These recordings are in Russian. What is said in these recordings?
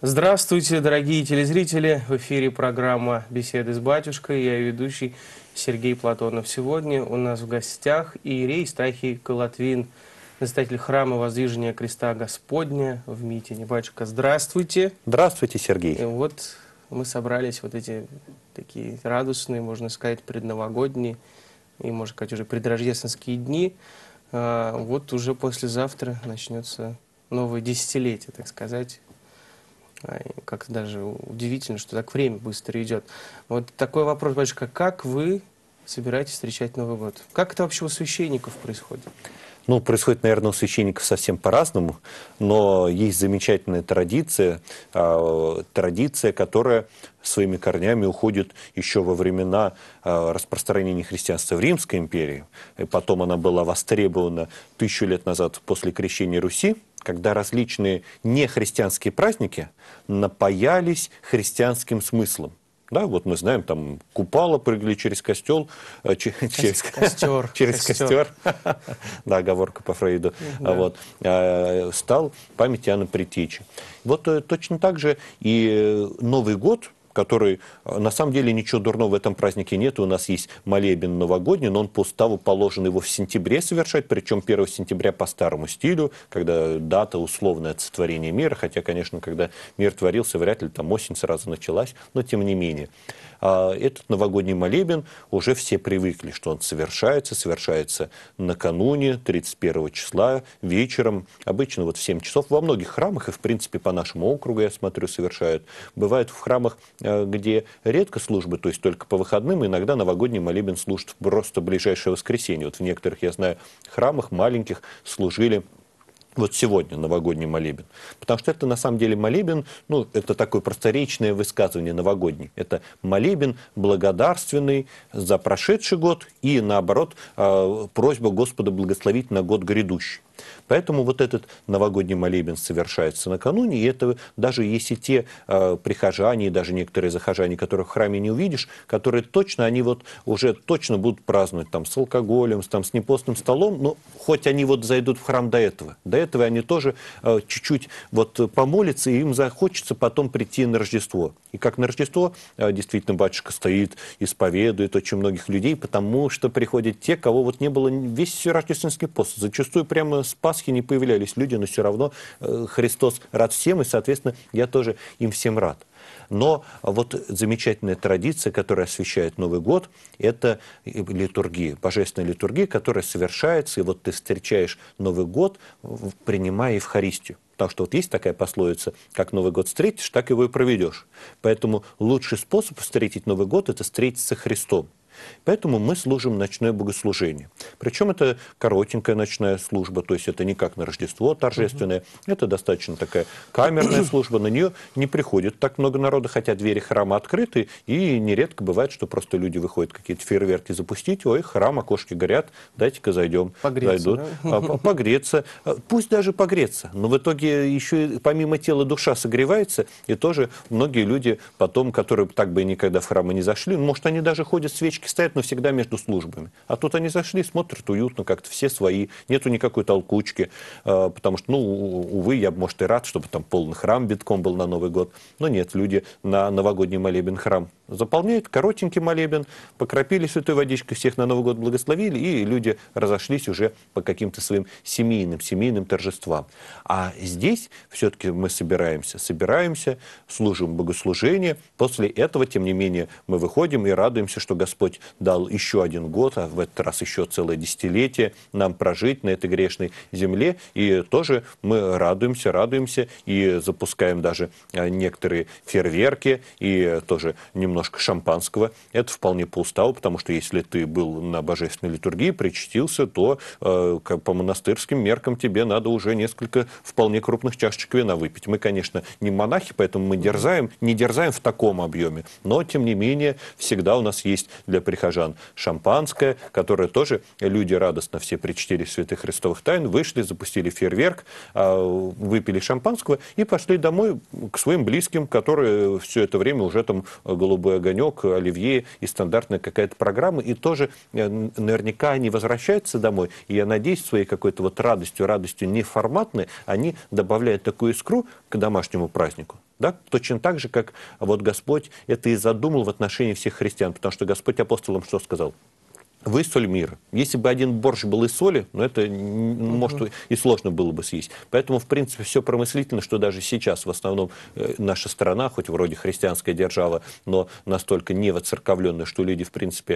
Здравствуйте, дорогие телезрители! В эфире программа «Беседы с батюшкой». Я ведущий Сергей Платонов. Сегодня у нас в гостях иерей Стахий Колотвин, настоятель храма Воздвижения Креста Господня в Митине. Батюшка, здравствуйте! Здравствуйте, Сергей! И вот мы собрались вот эти такие радостные, можно сказать, предновогодние и, можно сказать, уже предрождественские дни. Вот уже послезавтра начнется новое десятилетие, так сказать. Как-то даже удивительно, что так время быстро идет. Вот такой вопрос, батюшка, как вы собираетесь встречать Новый год? Как это вообще у священников происходит? Ну, происходит, наверное, у священников совсем по-разному, но есть замечательная традиция, которая своими корнями уходит еще во времена распространения христианства в Римской империи. И потом она была востребована 1000 лет назад после крещения Руси, когда различные нехристианские праздники напаялись христианским смыслом. Да, вот мы знаем, там Купала прыгали через костер. Через костер. Да, оговорка по Фрейду. Вот. Стал память Иоанна Предтечи. Вот точно так же и Новый год, который, на самом деле, ничего дурного в этом празднике нет. У нас есть молебен новогодний, но он по уставу положен его в сентябре совершать, причем 1 сентября по старому стилю, когда дата условная от сотворения мира, хотя, конечно, когда мир творился, вряд ли там осень сразу началась, но тем не менее. Этот новогодний молебен уже все привыкли, что он совершается накануне, 31 числа, вечером, обычно вот в 7 часов. Во многих храмах, и в принципе по нашему округу, я смотрю, совершают. Бывает в храмах, где редко службы, то есть только по выходным, иногда новогодний молебен служит просто в ближайшее воскресенье. Вот в некоторых, я знаю, храмах маленьких служили вот сегодня новогодний молебен. Потому что это на самом деле молебен, ну, это такое просторечное высказывание новогодний. Это молебен благодарственный за прошедший год и, наоборот, просьба Господа благословить на год грядущий. Поэтому вот этот новогодний молебен совершается накануне, и это даже если те прихожане, и даже некоторые захожане, которых в храме не увидишь, которые точно, они вот уже точно будут праздновать там с алкоголем, там, с непостным столом, но хоть они вот зайдут в храм до этого они тоже чуть-чуть вот помолятся, и им захочется потом прийти на Рождество. И как на Рождество действительно батюшка стоит, исповедует очень многих людей, потому что приходят те, кого вот не было весь рождественский пост. Зачастую прямо с Пасхи не появлялись люди, но все равно Христос рад всем, и, соответственно, я тоже им всем рад. Но вот замечательная традиция, которая освещает Новый год, это литургия, божественная литургия, которая совершается, и вот ты встречаешь Новый год, принимая Евхаристию. Потому что вот есть такая пословица, как Новый год встретишь, так его и проведешь. Поэтому лучший способ встретить Новый год – это встретиться со Христом. Поэтому мы служим ночное богослужение. Причем это коротенькая ночная служба, то есть это не как на Рождество торжественное, это достаточно такая камерная служба, на нее не приходит так много народа, хотя двери храма открыты, и нередко бывает, что просто люди выходят какие-то фейерверки запустить, ой, храм, окошки горят, дайте-ка зайдем. Погреться, зайдут, да? Погреться, пусть даже погреться, но в итоге еще и помимо тела душа согревается, и тоже многие люди потом, которые так бы и никогда в храм не зашли, может, они даже ходят, свечки стоят, но всегда между службами. А тут они зашли, смотрят уютно, как-то все свои, нету никакой толкучки, потому что, ну, увы, я бы, может, и рад, чтобы там полный храм битком был на Новый год, но нет, люди на новогодний молебен храм заполняют, коротенький молебен, покропили святой водичкой, всех на Новый год благословили, и люди разошлись уже по каким-то своим семейным торжествам. А здесь все-таки мы собираемся, служим богослужение, после этого, тем не менее, мы выходим и радуемся, что Господь дал еще один год, а в этот раз еще целое десятилетие нам прожить на этой грешной земле, и тоже мы радуемся и запускаем даже некоторые фейерверки и тоже немножко шампанского. Это вполне по уставу, потому что если ты был на божественной литургии, причастился, то по монастырским меркам тебе надо уже несколько вполне крупных чашечек вина выпить. Мы, конечно, не монахи, поэтому мы не дерзаем в таком объеме, но, тем не менее, всегда у нас есть для прихожан шампанское, которое тоже люди радостно все причтили святых христовых тайн, вышли, запустили фейерверк, выпили шампанского и пошли домой к своим близким, которые все это время уже там голубой огонек, оливье и стандартная какая-то программа, и тоже наверняка они возвращаются домой, и я надеюсь, своей какой-то вот радостью неформатной, они добавляют такую искру к домашнему празднику. Да? Точно так же, как вот Господь это и задумал в отношении всех христиан, потому что Господь апостолам что сказал? Вы соль мира. Если бы один борщ был из соли, ну, это, может, и сложно было бы съесть. Поэтому, в принципе, все промыслительно, что даже сейчас, в основном, наша страна, хоть вроде христианская держава, но настолько не воцерковленная, что люди, в принципе,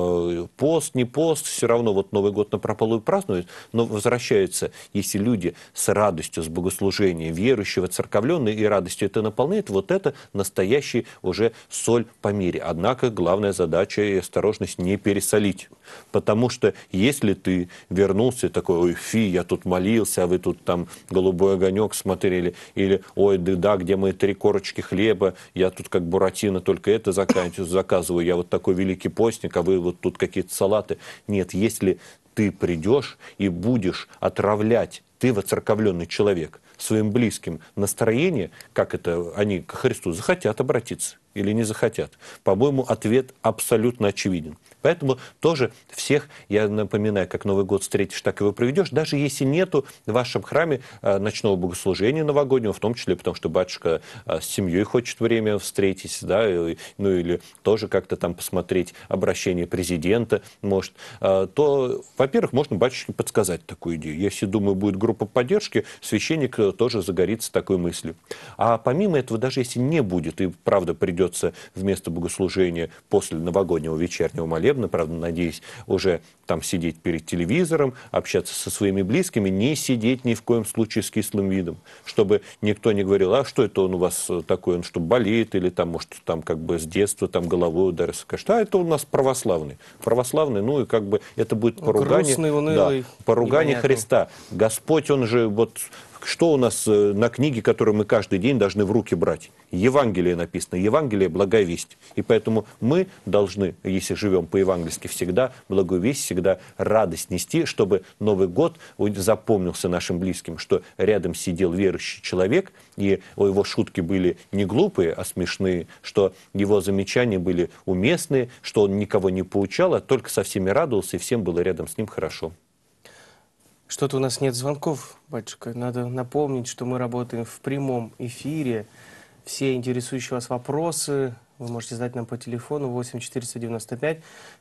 пост, не пост, все равно вот Новый год напропалую празднуют, но возвращаются, если люди с радостью, с богослужением, верующие, воцерковленные и радостью это наполняют, вот это настоящий уже соль по мире. Однако, главная задача и осторожность не пересолить. Потому что если ты вернулся такой, ой, фи, я тут молился, а вы тут там голубой огонек смотрели, или, ой, да, где мои 3 корочки хлеба, я тут как Буратино только это заказываю, я вот такой великий постник, а вы вот тут какие-то салаты. Нет, если ты придешь и будешь отравлять, ты воцерковленный человек, своим близким настроение, как это они к Христу захотят обратиться или не захотят. По-моему, ответ абсолютно очевиден. Поэтому тоже всех, я напоминаю, как Новый год встретишь, так его проведешь, даже если нету в вашем храме ночного богослужения новогоднего, в том числе потому, что батюшка с семьей хочет время встретить, да, ну или тоже как-то там посмотреть обращение президента, может, то, во-первых, можно батюшке подсказать такую идею. Если, думаю, будет группа поддержки, священник тоже загорится такой мыслью. А помимо этого, даже если не будет, и правда придется вместо богослужения после новогоднего вечернего молебна, правда, надеюсь, уже там сидеть перед телевизором, общаться со своими близкими, не сидеть ни в коем случае с кислым видом, чтобы никто не говорил, а что это он у вас такой, он что, болеет, или там, может, там как бы с детства там головой ударился. Скажет, а это у нас православный. Православный, ну и как бы это будет поругание, грустный, унылый, да, поругание непонятный. Христа. Господь, он же вот... Что у нас на книге, которую мы каждый день должны в руки брать? Евангелие написано. Евангелие – благая весть. И поэтому мы должны, если живем по-евангельски, всегда благую весть, всегда радость нести, чтобы Новый год запомнился нашим близким, что рядом сидел верующий человек, и его шутки были не глупые, а смешные, что его замечания были уместные, что он никого не поучал, а только со всеми радовался, и всем было рядом с ним хорошо. Что-то у нас нет звонков, батюшка. Надо напомнить, что мы работаем в прямом эфире. Все интересующие вас вопросы вы можете задать нам по телефону 8 495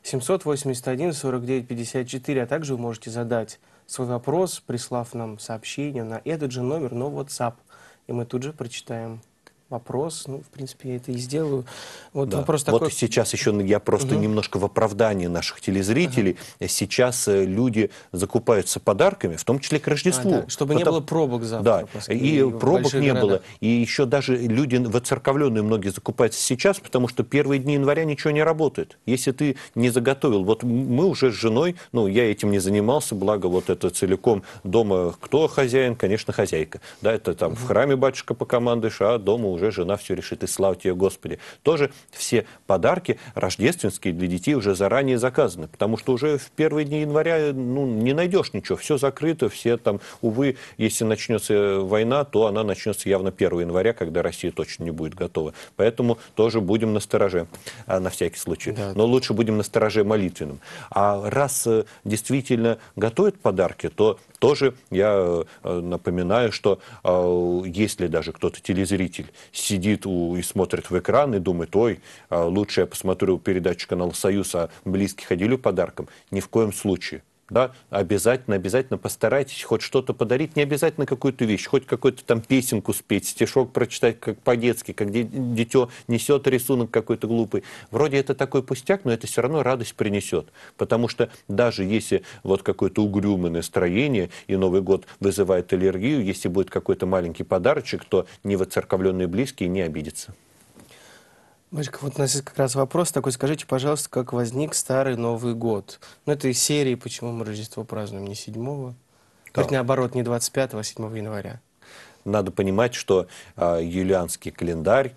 781 49 54, а также вы можете задать свой вопрос, прислав нам сообщение на этот же номер, но WhatsApp. И мы тут же прочитаем вопрос. Ну, в принципе, я это и сделаю. Вот Да. вопрос такой. Вот сейчас еще я просто немножко в оправдании наших телезрителей. Сейчас люди закупаются подарками, в том числе к Рождеству. Да, чтобы не было пробок завтра. Да, и пробок не было. И еще даже люди воцерковленные многие закупаются сейчас, потому что первые дни января ничего не работает. Если ты не заготовил, вот мы уже с женой, ну, я этим не занимался, благо вот это целиком дома, кто хозяин, конечно, хозяйка. Да, это там в храме батюшка покомандуешь, а дома уже жена все решит, и слава тебе, Господи. Тоже все подарки рождественские для детей уже заранее заказаны, потому что уже в первые дни января не найдешь ничего, все закрыто, все там, увы, если начнется война, то она начнется явно 1 января, когда Россия точно не будет готова. Поэтому тоже будем настороже, на всякий случай. Да. Но лучше будем настороже молитвенным. А раз действительно готовят подарки, то тоже я напоминаю, что если даже кто-то телезритель сидит и смотрит в экран и думает, ой, лучше я посмотрю передачу канала «Союз», а близких ходили подарком, ни в коем случае. Да, обязательно постарайтесь хоть что-то подарить, не обязательно какую-то вещь, хоть какую-то там песенку спеть, стишок прочитать как по-детски, как дитё несет рисунок какой-то глупый. Вроде это такой пустяк, но это все равно радость принесет. Потому что даже если вот какое-то угрюмое настроение и Новый год вызывает аллергию, если будет какой-то маленький подарочек, то невоцерковленные близкие не обидятся. Батюшка, вот у нас есть как раз вопрос такой. Скажите, пожалуйста, как возник Старый Новый год? Ну, это из серии «Почему мы Рождество празднуем не 7-го?» Да. Наоборот, не 25-го, а 7 января. Надо понимать, что юлианский календарь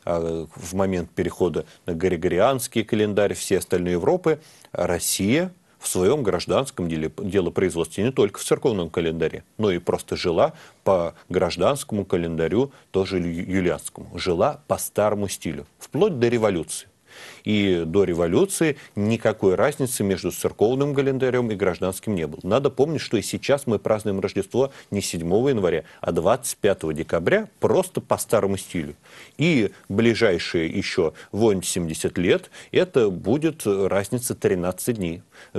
в момент перехода на григорианский календарь всей остальной Европы, Россия в своем гражданском делопроизводстве, не только в церковном календаре, но и просто жила по гражданскому календарю, тоже юлианскому, жила по старому стилю, вплоть до революции. И до революции никакой разницы между церковным календарем и гражданским не было. Надо помнить, что и сейчас мы празднуем Рождество не 7 января, а 25 декабря, просто по старому стилю. И ближайшие еще 80 лет, это будет разница 13 дней. В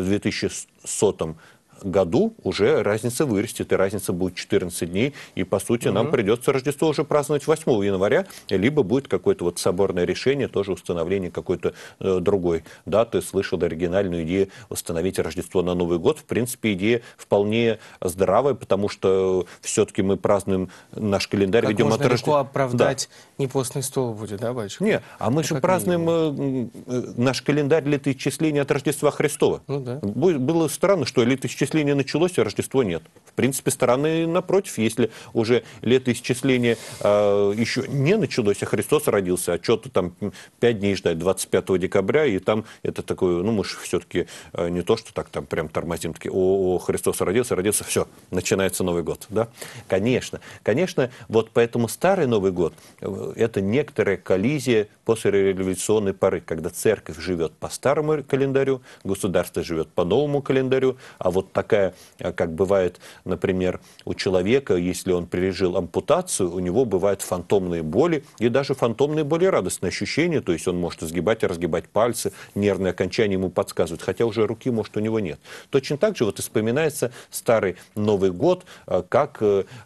2100 году уже разница вырастет, и разница будет 14 дней, и, по сути, нам придется Рождество уже праздновать 8 января, либо будет какое-то вот соборное решение, тоже установление какой-то другой даты. Слышал оригинальную идею установить Рождество на Новый год. В принципе, идея вполне здравая, потому что все-таки мы празднуем наш календарь, как ведем можно от легко оправдать да. непостный стол будет, да, батюшка? Нет, а мы же празднуем наш календарь летоисчисления от Рождества Христова. Ну, да. Было странно, что летоисчисление началось, а Рождество нет. В принципе, стороны напротив, если уже летоисчисление еще не началось, а Христос родился, а что-то там 5 дней ждать, 25 декабря, и там это такое, ну, мы же все-таки не то, что так там прям тормозим, такие, Христос родился, все, начинается Новый год, да? Конечно, вот поэтому старый Новый год – это некоторая коллизия после революционной поры, когда церковь живет по старому календарю, государство живет по новому календарю, а вот такая, как бывает, например, у человека, если он пережил ампутацию, у него бывают фантомные боли, и даже фантомные более радостные ощущения, то есть он может изгибать и разгибать пальцы, нервные окончания ему подсказывают, хотя уже руки, может, у него нет. Точно так же вот и вспоминается старый Новый год, как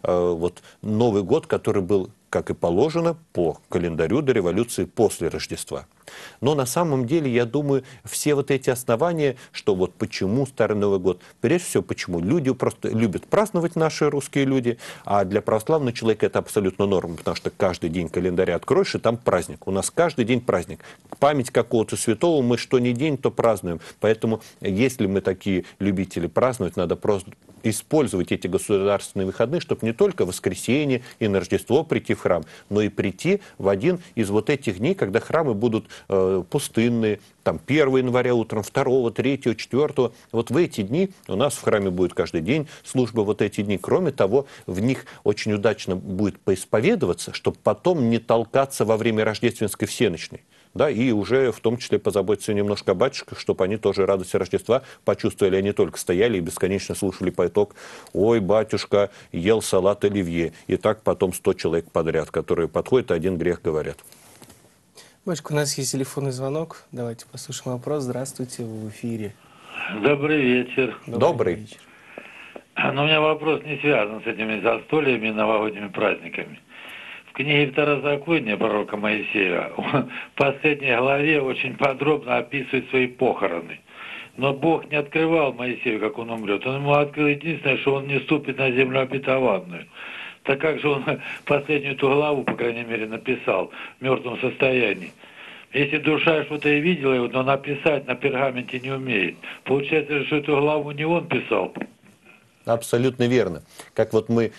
вот Новый год, который был, как и положено, по календарю до революции после Рождества. Но на самом деле, я думаю, все вот эти основания, что вот почему Старый Новый год, прежде всего, почему люди просто любят праздновать, наши русские люди, а для православного человека это абсолютно норма, потому что каждый день календаря откроешь, и там праздник. У нас каждый день праздник. Память какого-то святого мы что ни день, то празднуем. Поэтому, если мы такие любители праздновать, надо просто использовать эти государственные выходные, чтобы не только в воскресенье и на Рождество прийти в храм, но и прийти в один из вот этих дней, когда храмы будут пустынные, там 1 января утром, 2, 3, 4. Вот в эти дни у нас в храме будет каждый день служба вот эти дни. Кроме того, в них очень удачно будет поисповедоваться, чтобы потом не толкаться во время рождественской всеночной. Да, и уже в том числе позаботиться немножко о батюшках, чтобы они тоже радость Рождества почувствовали, они только стояли и бесконечно слушали поток: «Ой, батюшка, ел салат оливье». И так потом 100 человек подряд, которые подходят, один грех говорят. Батюшка, у нас есть телефонный звонок. Давайте послушаем вопрос. Здравствуйте, вы в эфире. Добрый вечер. Добрый. Вечер. Но у меня вопрос не связан с этими застольями и новогодними праздниками. В книге Второзакония пророка Моисея в последней главе очень подробно описывает свои похороны. Но Бог не открывал Моисею, как он умрет. Он ему открыл единственное, что он не ступит на землю обетованную. Так как же он последнюю эту главу, по крайней мере, написал в мертвом состоянии? Если душа что-то и видела его, но написать на пергаменте не умеет. Получается, что эту главу не он писал. Абсолютно верно. Как вот мы,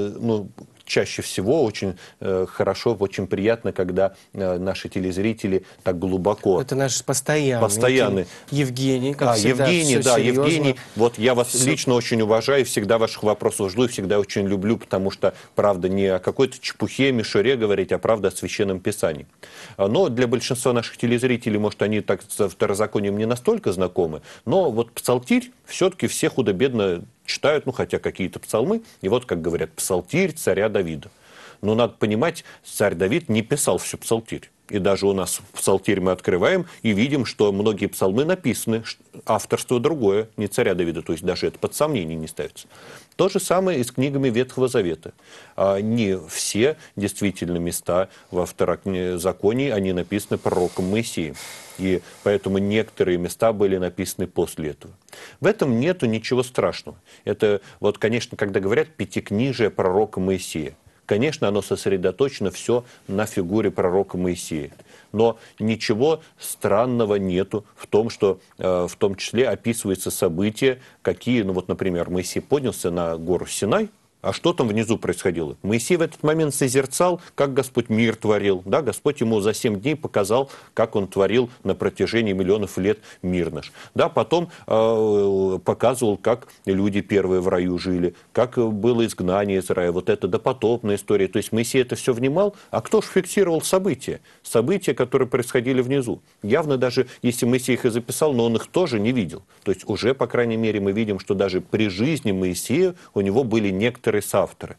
чаще всего очень хорошо, очень приятно, когда наши телезрители так глубоко... Это наш постоянный. Евгений, как всегда, Евгений, да, серьезно. Евгений. Вот я вас лично очень уважаю, всегда ваших вопросов жду и всегда очень люблю, потому что, правда, не о какой-то чепухе, мишуре говорить, а правда о Священном Писании. Но для большинства наших телезрителей, может, они так с Второзаконием не настолько знакомы, но вот Псалтирь все-таки все худо-бедно читают, хотя какие-то псалмы, и вот, как говорят, псалтирь царя Давида. Но надо понимать, царь Давид не писал всю псалтирь. И даже у нас псалтирь мы открываем и видим, что многие псалмы написаны, авторство другое, не царя Давида, то есть даже это под сомнение не ставится. То же самое и с книгами Ветхого Завета. Не все действительно места во Второзаконии, они написаны пророком Моисеем. И поэтому некоторые места были написаны после этого. В этом нету ничего страшного. Это вот, конечно, когда говорят пятикнижие пророка Моисея, конечно, оно сосредоточено все на фигуре пророка Моисея. Но ничего странного нету в том, что в том числе описываются события, какие, например, Моисей поднялся на гору Синай, А что там внизу происходило? Моисей в этот момент созерцал, как Господь мир творил. Да? Господь ему за 7 дней показал, как он творил на протяжении миллионов лет мир наш. Да? Потом показывал, как люди первые в раю жили, как было изгнание из рая. Вот это допотопная история. То есть Моисей это все внимал. А кто же фиксировал события? События, которые происходили внизу. Явно даже, если Моисей их и записал, но он их тоже не видел. То есть уже, по крайней мере, мы видим, что даже при жизни Моисея у него были некоторые соавторы.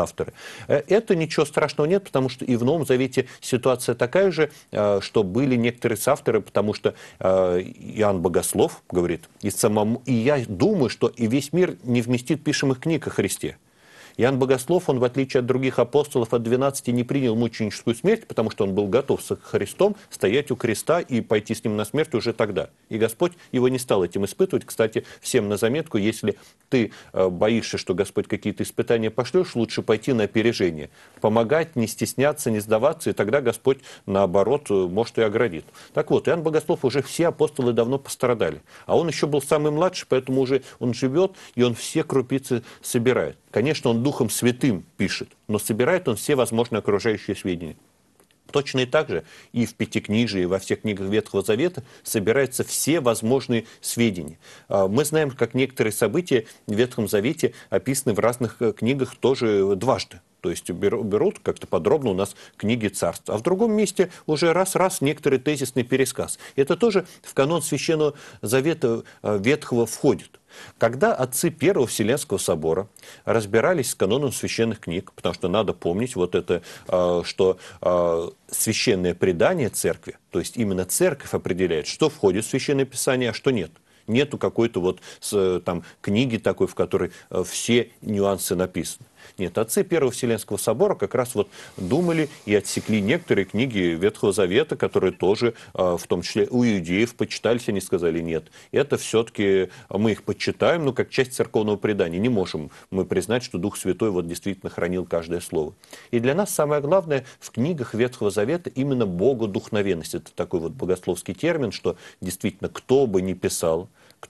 Это ничего страшного нет, потому что и в Новом Завете ситуация такая же, что были некоторые соавторы, потому что Иоанн Богослов говорит, и я думаю, что и весь мир не вместит пишемых книг о Христе. Иоанн Богослов, он, в отличие от других апостолов, от 12 не принял мученическую смерть, потому что он был готов со Христом стоять у креста и пойти с ним на смерть уже тогда. И Господь его не стал этим испытывать. Кстати, всем на заметку, если ты боишься, что Господь какие-то испытания пошлешь, лучше пойти на опережение. Помогать, не стесняться, не сдаваться, и тогда Господь, наоборот, может и оградит. Так вот, Иоанн Богослов, уже все апостолы давно пострадали. А он еще был самый младший, поэтому уже он живет, и он все крупицы собирает. Конечно, он Духом Святым пишет, но собирает он все возможные окружающие сведения. Точно и так же и в Пятикнижии, и во всех книгах Ветхого Завета собираются все возможные сведения. Мы знаем, как некоторые события в Ветхом Завете описаны в разных книгах тоже дважды. То есть берут как-то подробно у нас книги царств. А в другом месте уже раз-раз некоторый тезисный пересказ. Это тоже в канон Священного Завета Ветхого входит. Когда отцы Первого Вселенского собора разбирались с каноном священных книг, потому что надо помнить вот это, что священное предание церкви, то есть именно церковь определяет, что входит в священное писание, а что нет. Нету какой-то вот там книги такой, в которой все нюансы написаны. Нет, отцы Первого Вселенского собора как раз вот думали и отсекли некоторые книги Ветхого Завета, которые тоже, в том числе у иудеев, почитались, они сказали нет. Это все-таки мы их почитаем, но как часть церковного предания. Не можем мы признать, что Дух Святой вот действительно хранил каждое слово. И для нас самое главное в книгах Ветхого Завета именно богодухновенность. Это такой вот богословский термин, что действительно кто бы ни писал,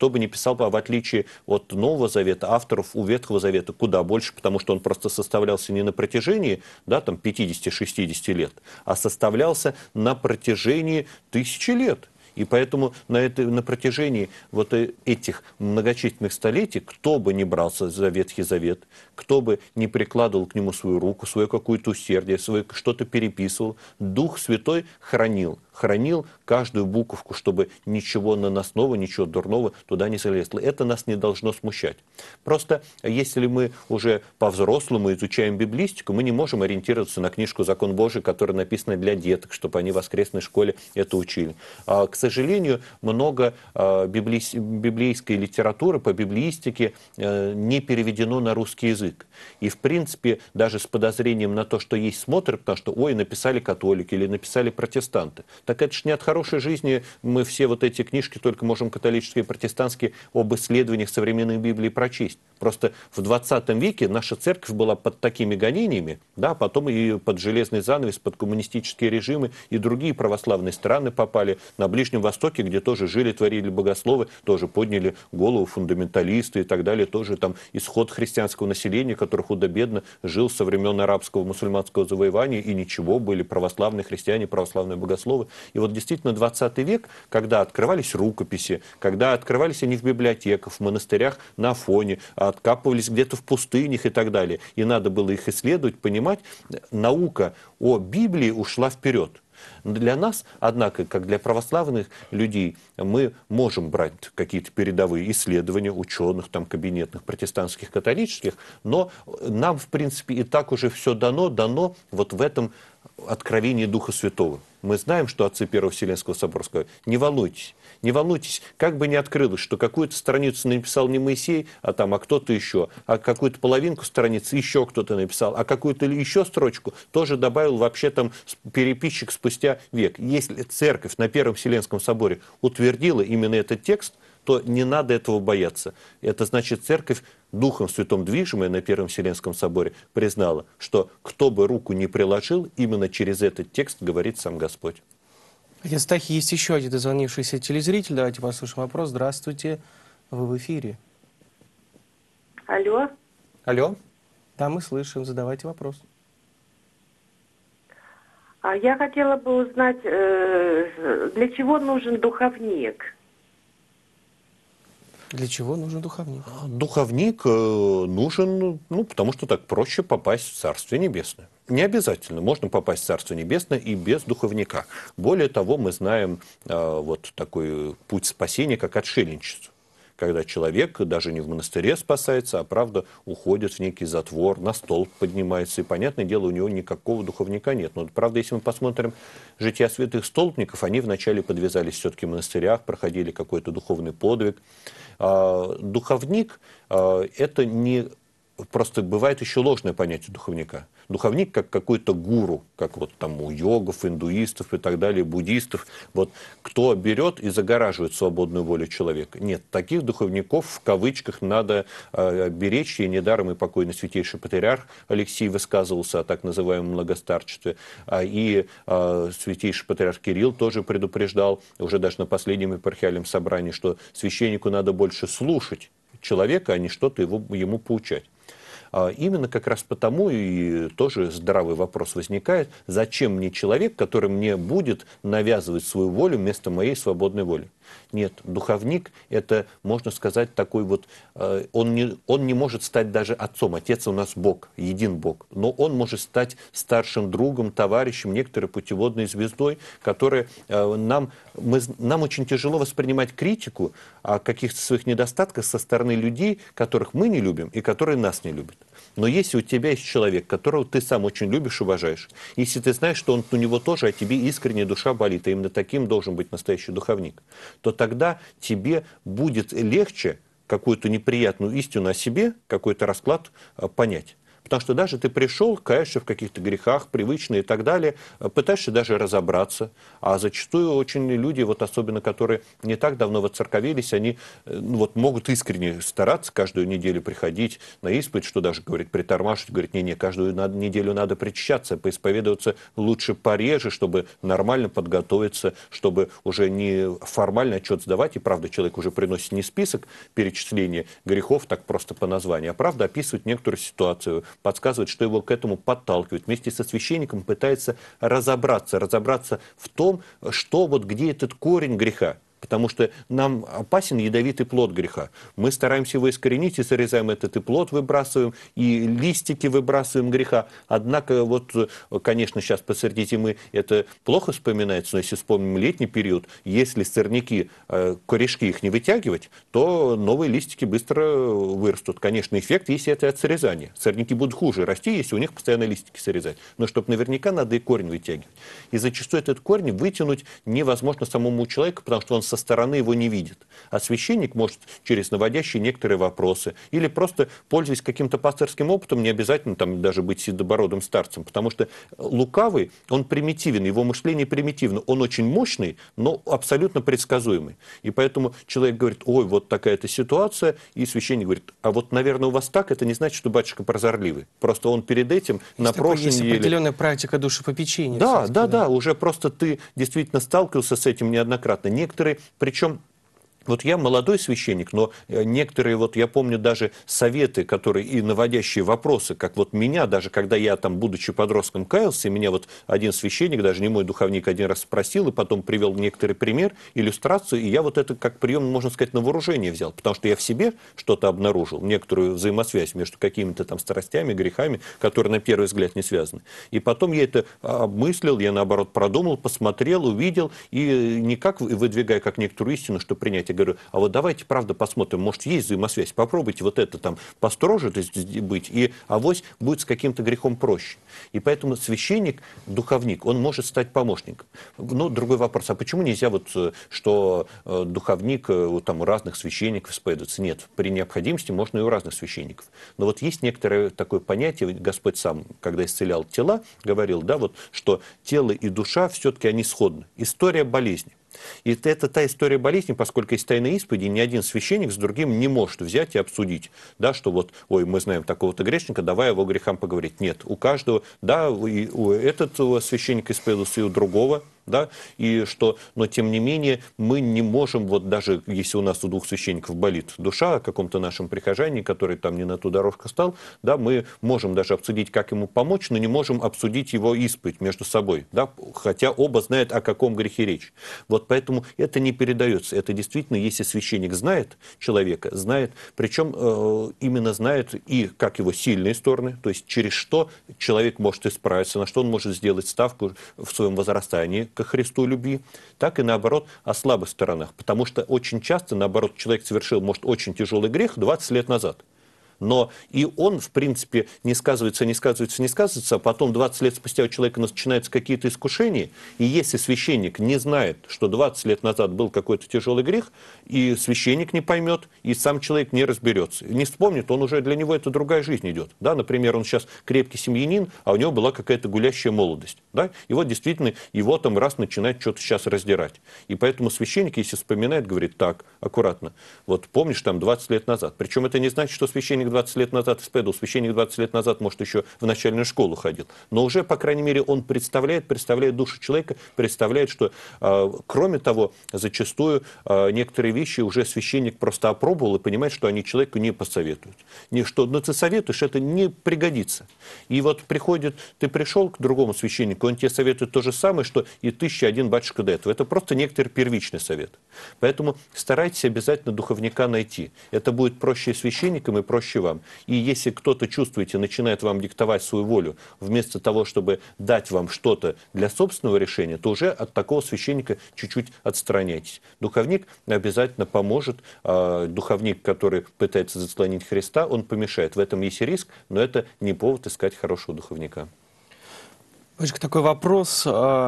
в отличие от Нового Завета, авторов у Ветхого Завета куда больше, потому что он просто составлялся не на протяжении 50-60 лет, а составлялся на протяжении 1000 лет. И поэтому на протяжении вот этих многочисленных столетий, кто бы ни брался за Ветхий Завет, кто бы ни прикладывал к нему свою руку, свое какое-то усердие, что-то переписывал, Дух Святой хранил каждую буковку, чтобы ничего наносного, ничего дурного туда не залезло. Это нас не должно смущать. Просто если мы уже по-взрослому изучаем библистику, мы не можем ориентироваться на книжку «Закон Божий», которая написана для деток, чтобы они в воскресной школе это учили. К сожалению, много библейской литературы по библеистике не переведено на русский язык. И, в принципе, даже с подозрением на то, что есть смотр, потому что, написали католики или написали протестанты. Так это ж не от хорошей жизни мы все вот эти книжки только можем католические и протестантские об исследованиях современной Библии прочесть. Просто в 20 веке наша церковь была под такими гонениями, потом и под железный занавес, под коммунистические режимы, и другие православные страны попали. На Ближнем Востоке, где тоже жили, творили богословы, тоже подняли голову фундаменталисты и так далее, тоже там исход христианского населения, который худо-бедно жил со времен арабского мусульманского завоевания, и ничего, были православные христиане, православные богословы. И вот действительно 20 век, когда открывались рукописи, когда открывались они в библиотеках, в монастырях на Афоне, откапывались где-то в пустынях и так далее, и надо было их исследовать, понимать, наука о Библии ушла вперед. Для нас, однако, как для православных людей, мы можем брать какие-то передовые исследования ученых, кабинетных, протестантских, католических, но нам, в принципе, и так уже все дано вот в этом откровении Духа Святого. Мы знаем, что отцы Первого Вселенского собора сказали: не волнуйтесь, как бы ни открылось, что какую-то страницу написал не Моисей, а кто-то еще, а какую-то половинку страницы еще кто-то написал, а какую-то еще строчку тоже добавил вообще переписчик спустя век. Если церковь на Первом Вселенском соборе утвердила именно этот текст, то не надо этого бояться. Это значит, церковь Духом Святым движимая на Первом Вселенском соборе признала, что кто бы руку ни приложил, именно через этот текст говорит сам Господь. Отец Тахи, есть еще один дозвонившийся телезритель. Давайте послушаем вопрос. Здравствуйте, вы в эфире. Алло. Алло. Да, мы слышим, задавайте вопрос. Я хотела бы узнать, для чего нужен духовник? Для чего нужен духовник? Духовник нужен, ну, потому что так проще попасть в Царствие Небесное. Не обязательно, можно попасть в Царство Небесное и без духовника. Более того, мы знаем вот такой путь спасения, как отшельничество. Когда человек даже не в монастыре спасается, а правда уходит в некий затвор, на столб поднимается, и, понятное дело, у него никакого духовника нет. Но, правда, если мы посмотрим жития святых столпников, они вначале подвязались все-таки в монастырях, проходили какой-то духовный подвиг. Духовник – это не... Просто бывает еще ложное понятие духовника. Духовник как какой-то гуру, как вот там у йогов, индуистов и так далее, буддистов. Вот кто берет и загораживает свободную волю человека. Нет, таких духовников в кавычках надо беречь. И недаром и покойный святейший патриарх Алексий высказывался о так называемом многостарчестве. И святейший патриарх Кирилл тоже предупреждал, уже даже на последнем епархиальном собрании, что священнику надо больше слушать человека, а не что-то ему поучать. Именно как раз потому и тоже здравый вопрос возникает, зачем мне человек, который мне будет навязывать свою волю вместо моей свободной воли. Нет, духовник – это, можно сказать, такой вот, он не может стать даже отцом. Отец у нас Бог, един Бог. Но он может стать старшим другом, товарищем, некоторой путеводной звездой, которая нам очень тяжело воспринимать критику о каких-то своих недостатках со стороны людей, которых мы не любим и которые нас не любят. Но если у тебя есть человек, которого ты сам очень любишь, уважаешь, если ты знаешь, что у него тоже о тебе искренне душа болит, и именно таким должен быть настоящий духовник, то тогда тебе будет легче какую-то неприятную истину о себе, какой-то расклад понять. Потому что даже ты пришел, каешься в каких-то грехах, привычные и так далее, пытаешься даже разобраться. А зачастую очень люди, вот особенно которые не так давно воцерковились, они вот могут искренне стараться каждую неделю приходить на исповедь, что даже, говорит, притормаживать, говорит, не-не, каждую неделю надо причащаться, поисповедоваться лучше пореже, чтобы нормально подготовиться, чтобы уже не формальный отчет сдавать, и правда человек уже приносит не список перечисления грехов, так просто по названию, а правда описывает некоторую ситуацию, подсказывает, что его к этому подталкивает. Вместе со священником пытается разобраться в том, что вот где этот корень греха. Потому что нам опасен ядовитый плод греха. Мы стараемся его искоренить и срезаем этот и плод выбрасываем, и листики выбрасываем греха. Однако, вот, конечно, сейчас посреди зимы это плохо вспоминается, но если вспомним летний период, если сорняки, корешки их не вытягивать, то новые листики быстро вырастут. Конечно, эффект, если это от срезания. Сорняки будут хуже расти, если у них постоянно листики срезать. Но чтобы наверняка надо и корень вытягивать. И зачастую этот корень вытянуть невозможно самому человеку, потому что он со стороны его не видит. А священник может через наводящие некоторые вопросы или просто, пользуясь каким-то пасторским опытом, не обязательно там даже быть седобородым старцем, потому что лукавый, он примитивен, его мышление примитивно, он очень мощный, но абсолютно предсказуемый. И поэтому человек говорит, ой, вот такая-то ситуация, и священник говорит, а вот, наверное, у вас так, это не значит, что батюшка прозорливый. Просто он перед этим на прошлой неделе... Есть определенная практика душепопечения. Да, уже просто ты действительно сталкивался с этим неоднократно. Некоторые, причем, вот я молодой священник, но некоторые, вот я помню даже советы, которые и наводящие вопросы, как вот меня, даже когда я там, будучи подростком, каялся, и меня вот один священник, даже не мой духовник, один раз спросил, и потом привел некоторый пример, иллюстрацию, и я вот это как прием, можно сказать, на вооружение взял, потому что я в себе что-то обнаружил, некоторую взаимосвязь между какими-то там страстями, грехами, которые на первый взгляд не связаны. И потом я это обмыслил, я наоборот продумал, посмотрел, увидел, и не как выдвигая как некоторую истину, что принять. Я говорю, а вот давайте, правда, посмотрим, может, есть взаимосвязь, попробуйте вот это там построже быть, и авось будет с каким-то грехом проще. И поэтому священник, духовник, он может стать помощником. Но другой вопрос, а почему нельзя вот, что духовник вот, там у разных священников исповедуется? Нет, при необходимости можно и у разных священников. Но вот есть некоторое такое понятие, Господь сам, когда исцелял тела, говорил, да, вот, что тело и душа все-таки они сходны. История болезни. И это та история болезни, поскольку есть тайная исповеди, ни один священник с другим не может взять и обсудить, да, что вот, ой, мы знаем такого-то грешника, давай о его грехам поговорить. Нет, у каждого, да, и у этого священника исповедовался, и у другого, да, и что, но тем не менее мы не можем, вот даже если у нас у двух священников болит душа о каком-то нашем прихожане, который там не на ту дорожку стал, да, мы можем даже обсудить, как ему помочь, но не можем обсудить его исповедь между собой, да, хотя оба знают, о каком грехе речь. Вот поэтому это не передается. Это действительно, если священник знает человека, знает, причем именно знает и как его сильные стороны, то есть через что человек может исправиться, на что он может сделать ставку в своем возрастании ко Христу любви, так и наоборот о слабых сторонах. Потому что очень часто, наоборот, человек совершил, может, очень тяжелый грех 20 лет назад. Но и он, в принципе, не сказывается, а потом 20 лет спустя у человека начинаются какие-то искушения, и если священник не знает, что 20 лет назад был какой-то тяжелый грех, и священник не поймет, и сам человек не разберется, не вспомнит, он уже для него это другая жизнь идет. Да? Например, он сейчас крепкий семьянин, а у него была какая-то гулящая молодость. Да? И вот действительно его там раз начинает что-то сейчас раздирать. И поэтому священник, если вспоминает, говорит, так, аккуратно, вот помнишь там 20 лет назад. Причем это не значит, что священник 20 лет назад исповедовал, священник 20 лет назад, может, еще в начальную школу ходил. Но уже, по крайней мере, он представляет душу человека, представляет, что, кроме того, зачастую некоторые вещи уже священник просто опробовал и понимает, что они человеку не посоветуют. Не что, но ты советуешь, это не пригодится. И вот приходит, ты пришел к другому священнику, он тебе советует то же самое, что и 1001 батюшка до этого. Это просто некоторый первичный совет. Поэтому старайтесь обязательно духовника найти. Это будет проще священникам и проще вам. И если кто-то, чувствуете, начинает вам диктовать свою волю, вместо того, чтобы дать вам что-то для собственного решения, то уже от такого священника чуть-чуть отстраняйтесь. Духовник обязательно поможет. Духовник, который пытается заслонить Христа, он помешает. В этом есть и риск, но это не повод искать хорошего духовника. Батюшка, такой вопрос.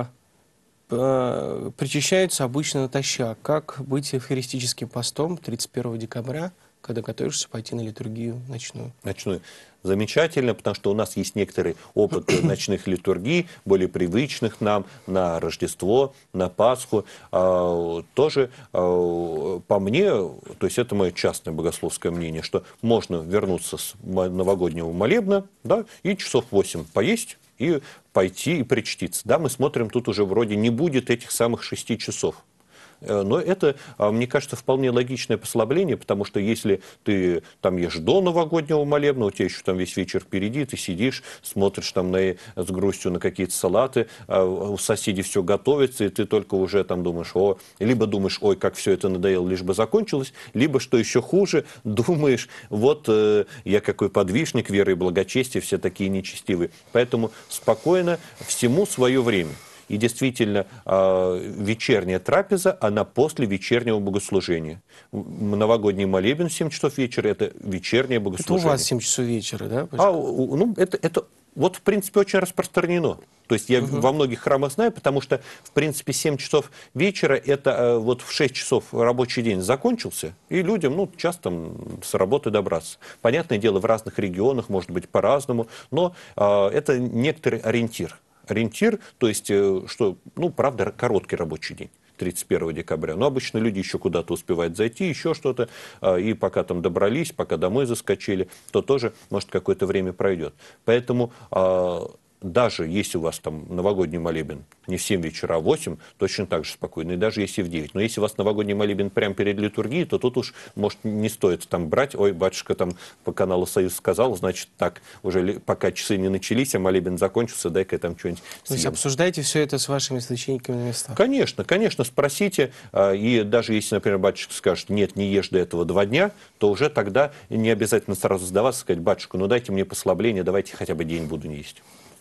Причащаются обычно натощак. Как быть евхаристическим постом 31 декабря, когда готовишься пойти на литургию ночную? Ночную. Замечательно, потому что у нас есть некоторый опыт ночных литургий, более привычных нам на Рождество, на Пасху. Тоже, по мне, то есть это мое частное богословское мнение, что можно вернуться с новогоднего молебна, да, и часов 8 поесть, и пойти и причтиться. Да, мы смотрим, тут уже вроде не будет этих самых 6 часов. Но это, мне кажется, вполне логичное послабление, потому что если ты там ешь до новогоднего молебна, у тебя еще там весь вечер впереди, ты сидишь, смотришь там с грустью на какие-то салаты, у соседей все готовится, и ты только уже там думаешь, либо думаешь, ой, как все это надоело, лишь бы закончилось, либо, что еще хуже, думаешь, вот я какой подвижник веры и благочестия, все такие нечестивые. Поэтому спокойно, всему свое время. И действительно, вечерняя трапеза, она после вечернего богослужения. Новогодний молебен в 7 часов вечера – это вечернее богослужение. Это у вас 7 часов вечера, да? Это вот, в принципе, очень распространено. То есть я во многих храмах знаю, потому что, в принципе, 7 часов вечера, это вот в 6 часов рабочий день закончился, и людям, часто с работы добраться. Понятное дело, в разных регионах, может быть, по-разному, но это некоторый ориентир. То есть, что, правда, короткий рабочий день, 31 декабря. Но обычно люди еще куда-то успевают зайти, еще что-то, и пока там добрались, пока домой заскочили, то тоже, может, какое-то время пройдет. Поэтому даже если у вас там новогодний молебен не в 7 вечера, а в 8, точно так же спокойно, и даже если в 9. Но если у вас новогодний молебен прямо перед литургией, то тут уж, может, не стоит там брать, ой, батюшка там по каналу «Союз» сказал, значит, так, уже пока часы не начались, а молебен закончился, дай-ка я там что-нибудь съем. То есть обсуждайте все это с вашими священниками на местах? Конечно, спросите, и даже если, например, батюшка скажет, нет, не ешь до этого 2 дня, то уже тогда не обязательно сразу сдаваться, сказать, батюшка, дайте мне послабление, давайте хотя бы день буду не есть.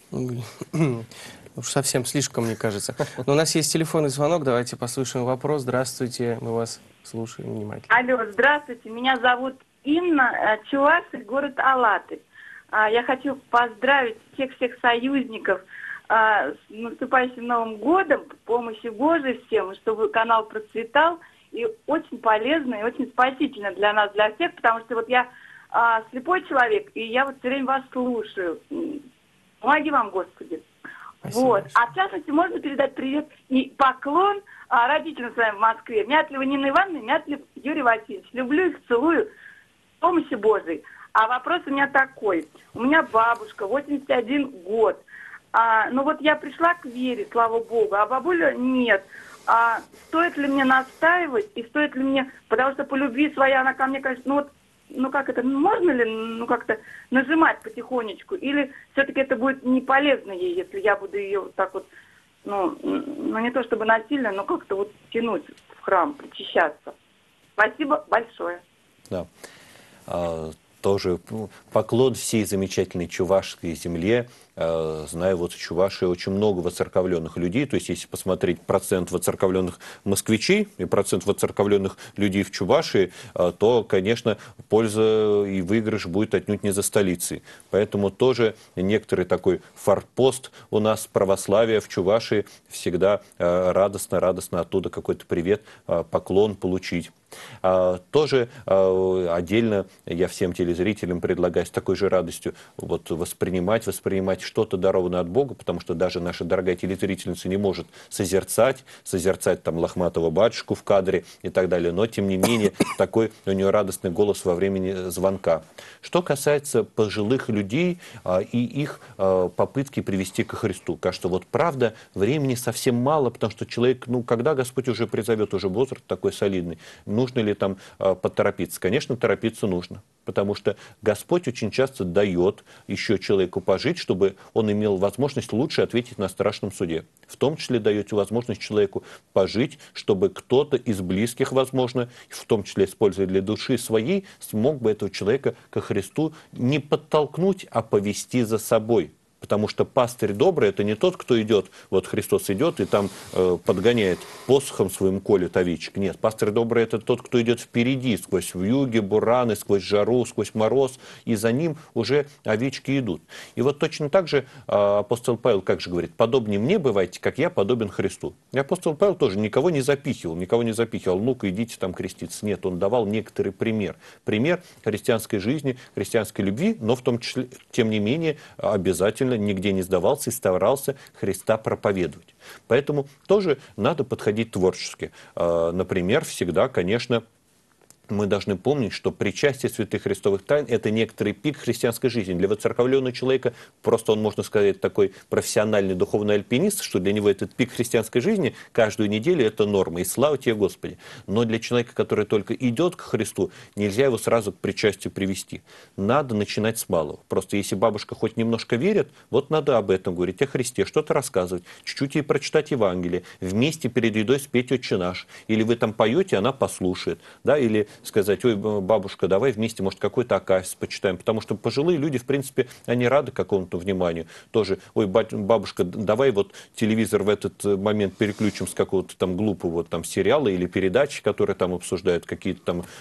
Уж совсем слишком, мне кажется. Но у нас есть телефонный звонок, давайте послушаем вопрос. Здравствуйте, мы вас слушаем внимательно. Алло, здравствуйте, меня зовут Инна, Чувашия, город Алатырь. Я хочу поздравить всех союзников с наступающим Новым годом, помощи Божией всем, чтобы канал процветал. И очень полезно, и очень спасительно для нас, для всех, потому что вот я слепой человек, и я вот все время вас слушаю. Помоги вам, Господи. Спасибо. Вот. А в частности, можно передать привет и поклон родителям своим в Москве. Мятлева Нина Ивановна, Мятлев Юрий Васильевич. Люблю их, целую. С помощью Божией. А вопрос у меня такой. У меня бабушка, 81 год. Ну вот я пришла к вере, слава богу, а бабуля нет. Стоит ли мне настаивать и стоит ли мне, потому что по любви своей она ко мне, конечно, как это, можно ли, как-то нажимать потихонечку, или все-таки это будет не полезно ей, если я буду ее вот так вот, не то чтобы насильно, но как-то вот тянуть в храм, причащаться. Спасибо большое. Да. Тоже поклон всей замечательной чувашской земле. Знаю, вот в Чувашии очень много воцерковленных людей. То есть, если посмотреть процент воцерковленных москвичей и процент воцерковленных людей в Чувашии, то, конечно, польза и выигрыш будет отнюдь не за столицей. Поэтому тоже некоторый такой форпост у нас православия в Чувашии всегда радостно оттуда какой-то привет, поклон получить. Тоже отдельно я всем телезрителям предлагаю с такой же радостью вот воспринимать что-то дарованное от Бога, потому что даже наша дорогая телезрительница не может созерцать там лохматого батюшку в кадре и так далее, но тем не менее такой у нее радостный голос во времени звонка. Что касается пожилых людей и их попытки привести ко Христу, кажется, вот правда времени совсем мало, потому что человек, когда Господь уже призовет, уже возраст такой солидный, нужно ли там поторопиться? Конечно, торопиться нужно, потому что Господь очень часто дает еще человеку пожить, чтобы он имел возможность лучше ответить на страшном суде. В том числе даете возможность человеку пожить, чтобы кто-то из близких, возможно, в том числе используя для души своей, смог бы этого человека ко Христу не подтолкнуть, а повести за собой. Потому что пастырь добрый – это не тот, кто идет, вот Христос идет и там подгоняет посохом своим, колет овечек. Нет, пастырь добрый – это тот, кто идет впереди, сквозь вьюги, бураны, сквозь жару, сквозь мороз, и за ним уже овечки идут. И вот точно так же апостол Павел, как же говорит, подобнее мне бывайте, как я подобен Христу. И апостол Павел тоже никого не запихивал, ну-ка идите там креститься. Нет, он давал некоторый пример христианской жизни, христианской любви, но в том числе, тем не менее, обязательно нигде не сдавался и старался Христа проповедовать. Поэтому тоже надо подходить творчески. Например, всегда, конечно, мы должны помнить, что причастие святых христовых тайн – это некоторый пик христианской жизни. Для воцерковленного человека просто он, можно сказать, такой профессиональный духовный альпинист, что для него этот пик христианской жизни каждую неделю – это норма. И слава тебе, Господи! Но для человека, который только идет к Христу, нельзя его сразу к причастию привести. Надо начинать с малого. Просто если бабушка хоть немножко верит, вот надо об этом говорить, о Христе, что-то рассказывать, чуть-чуть ей прочитать Евангелие, вместе перед едой спеть «Отче наш». Или вы там поете, она послушает. Да? Или сказать: ой, бабушка, давай вместе, может, какой-то акафист почитаем. Потому что пожилые люди, в принципе, они рады какому-то вниманию. Тоже: ой, бабушка, давай вот телевизор в этот момент переключим с какого-то там глупого там сериала или передачи, которые там обсуждают какие-то